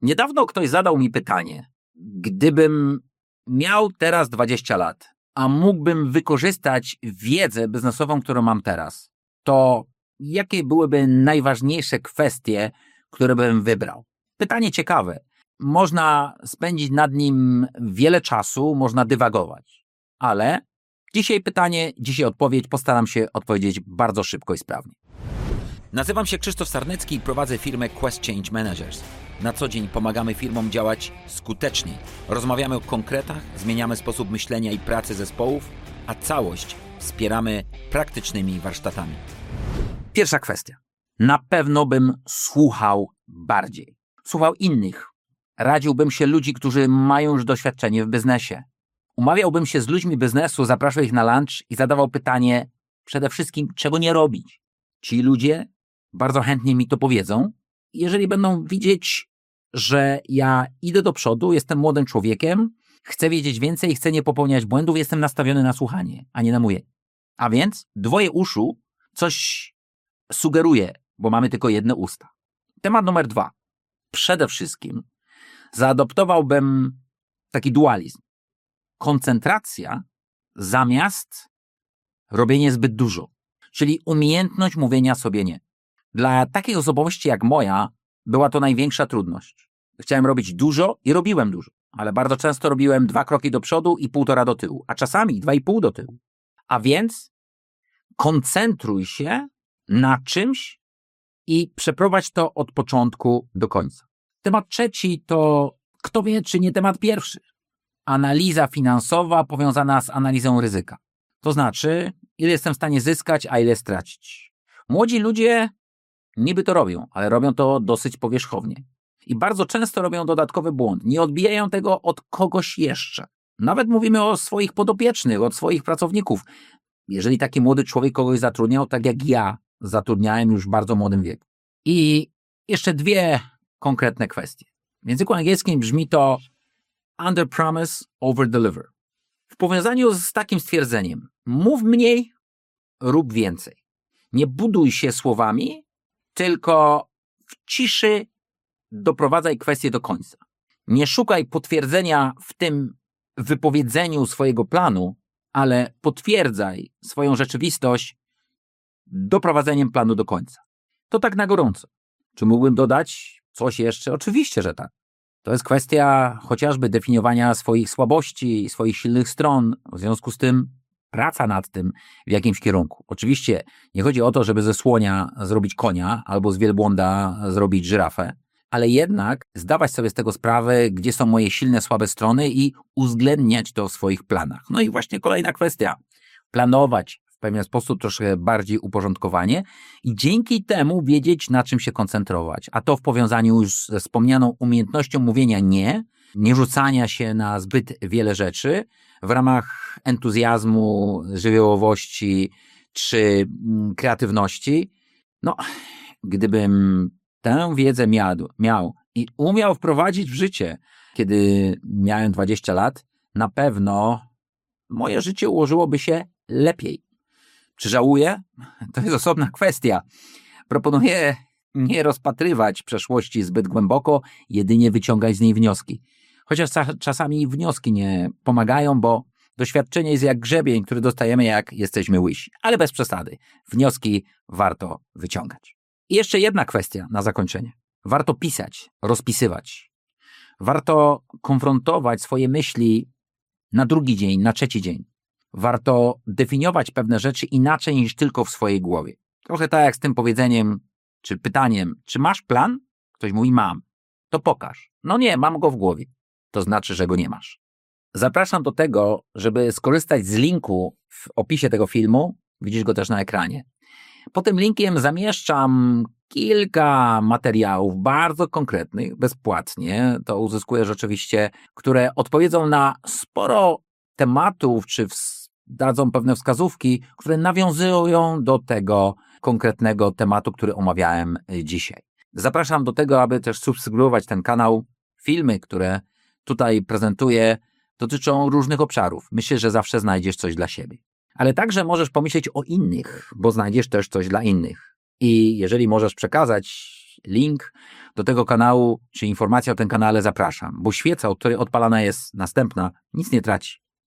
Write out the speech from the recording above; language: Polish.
Niedawno ktoś zadał mi pytanie. Gdybym miał teraz 20 lat, a mógłbym wykorzystać wiedzę biznesową, którą mam teraz, to jakie byłyby najważniejsze kwestie, które bym wybrał? Pytanie ciekawe. Można spędzić nad nim wiele czasu, można dywagować. Ale dzisiaj odpowiedź, postaram się odpowiedzieć bardzo szybko i sprawnie. Nazywam się Krzysztof Sarnecki i prowadzę firmę Quest Change Managers. Na co dzień pomagamy firmom działać skuteczniej. Rozmawiamy o konkretach, zmieniamy sposób myślenia i pracy zespołów, a całość wspieramy praktycznymi warsztatami. Pierwsza kwestia. Na pewno bym słuchał bardziej. Słuchał innych. Radziłbym się ludzi, którzy mają już doświadczenie w biznesie. Umawiałbym się z ludźmi biznesu, zapraszał ich na lunch i zadawał pytanie przede wszystkim, czego nie robić. Ci ludzie bardzo chętnie mi to powiedzą. Jeżeli będą widzieć, że ja idę do przodu, jestem młodym człowiekiem, chcę wiedzieć więcej, chcę nie popełniać błędów, jestem nastawiony na słuchanie, a nie na mówienie. A więc dwoje uszu coś sugeruje, bo mamy tylko jedne usta. Temat numer 2. Przede wszystkim zaadoptowałbym taki dualizm. Koncentracja zamiast robienie zbyt dużo. Czyli umiejętność mówienia sobie nie. Dla takiej osobowości jak moja była to największa trudność. Chciałem robić dużo i robiłem dużo, ale bardzo często robiłem 2 kroki do przodu i 1,5 do tyłu, a czasami 2,5 do tyłu. A więc koncentruj się na czymś i przeprowadź to od początku do końca. Temat trzeci to, kto wie, czy nie temat pierwszy. Analiza finansowa powiązana z analizą ryzyka. To znaczy, ile jestem w stanie zyskać, a ile stracić. Młodzi ludzie niby to robią, ale robią to dosyć powierzchownie. I bardzo często robią dodatkowy błąd. Nie odbijają tego od kogoś jeszcze. Nawet mówimy o swoich podopiecznych, od swoich pracowników. Jeżeli taki młody człowiek kogoś zatrudniał, tak jak ja zatrudniałem już w bardzo młodym wieku. I jeszcze 2 konkretne kwestie. W języku angielskim brzmi to under promise, over deliver. W powiązaniu z takim stwierdzeniem, mów mniej, rób więcej. Nie buduj się słowami, tylko w ciszy doprowadzaj kwestię do końca. Nie szukaj potwierdzenia w tym wypowiedzeniu swojego planu, ale potwierdzaj swoją rzeczywistość doprowadzeniem planu do końca. To tak na gorąco. Czy mógłbym dodać coś jeszcze? Oczywiście, że tak. To jest kwestia chociażby definiowania swoich słabości, swoich silnych stron. W związku z tym praca nad tym w jakimś kierunku. Oczywiście nie chodzi o to, żeby ze słonia zrobić konia albo z wielbłąda zrobić żyrafę, ale jednak zdawać sobie z tego sprawę, gdzie są moje silne, słabe strony i uwzględniać to w swoich planach. No i właśnie kolejna kwestia. Planować w pewien sposób troszkę bardziej uporządkowanie i dzięki temu wiedzieć, na czym się koncentrować. A to w powiązaniu już ze wspomnianą umiejętnością mówienia nie rzucania się na zbyt wiele rzeczy w ramach entuzjazmu, żywiołowości czy kreatywności. No, gdybym tę wiedzę miał i umiał wprowadzić w życie, kiedy miałem 20 lat, na pewno moje życie ułożyłoby się lepiej. Czy żałuję? To jest osobna kwestia. Proponuję nie rozpatrywać przeszłości zbyt głęboko, jedynie wyciągać z niej wnioski. Chociaż czasami wnioski nie pomagają, bo doświadczenie jest jak grzebień, który dostajemy, jak jesteśmy łysi. Ale bez przesady. Wnioski warto wyciągać. I jeszcze jedna kwestia na zakończenie. Warto pisać, rozpisywać. Warto konfrontować swoje myśli na drugi dzień, na trzeci dzień. Warto definiować pewne rzeczy inaczej niż tylko w swojej głowie. Trochę tak jak z tym powiedzeniem, czy pytaniem, czy masz plan? Ktoś mówi, mam. To pokaż. No nie, mam go w głowie. To znaczy, że go nie masz. Zapraszam do tego, żeby skorzystać z linku w opisie tego filmu. Widzisz go też na ekranie. Pod tym linkiem zamieszczam kilka materiałów bardzo konkretnych, bezpłatnie. To uzyskujesz oczywiście, które odpowiedzą na sporo tematów, czy dadzą pewne wskazówki, które nawiązują do tego konkretnego tematu, który omawiałem dzisiaj. Zapraszam do tego, aby też subskrybować ten kanał. Filmy, które tutaj prezentuję, dotyczą różnych obszarów. Myślę, że zawsze znajdziesz coś dla siebie. Ale także możesz pomyśleć o innych, bo znajdziesz też coś dla innych. I jeżeli możesz przekazać jakiś link do tego kanału, czy informacja o tym kanale, zapraszam. Bo świeca, od której odpalana jest następna, nic nie traci.